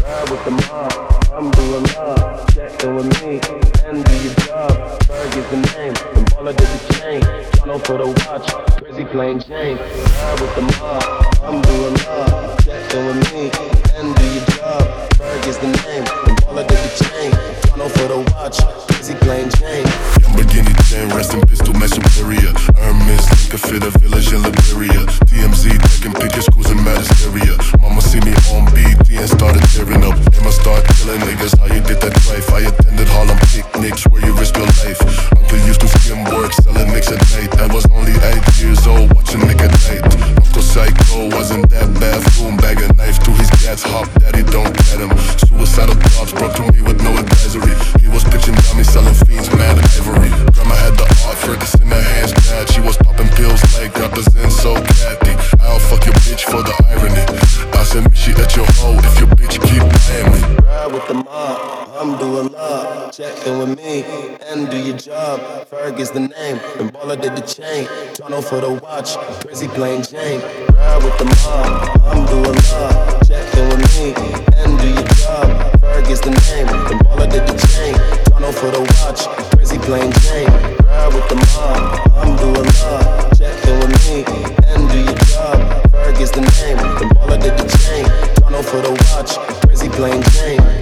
Ride with the mob, I'm doing love. Check in with me and do your job. Ferg is the name, and Baller did the chain. Toronto for the watch, Crazy plain Jane. Ride with the mob, I'm doing love. Check in with me and do your job. Ferg is the name, and Baller did the chain. Toronto for the watch, Crazy plain Jane. Lamborghini chain, resting pistol, my superior. Hermes, Linka fit a village in Liberia. TMZ taking pictures, cruising mad hysteria. Mama see me on BT and started tearing up. Aim I start killing niggas, how you did that drive? I attended Harlem picnics where you risk your life. Uncle used to skim work, selling nicks at night. I was only 8 years old, watching Nick at night. Uncle Psycho wasn't that bad, boom, bag a knife to his dad's hop, daddy don't get him. Suicidal thoughts brought to me with no advisory. He was pitching dummies, selling fiends, mad ivory. Grandma had the art, Fergus in her hands, bad. She was popping pills like rappers in so catty. I'll fuck your bitch for the irony. I said, she at your hoe if your bitch keep lying me. Ride with the mob, I'm doing love. Check in with me and do your job. Ferg is the name, and Baller did the chain. Toronto for the watch, Crazy plain Jane. Ride with the mob, I'm doing love. Check in with me and do your job. Ferg is the name, and Baller did the chain. Toronto for the watch, Crazy plain Jane. Ride with the mob, I'm doing love. Check in with me and do your job. Ferg is the name, and Baller did the chain. Toronto for the watch, Crazy plain Jane.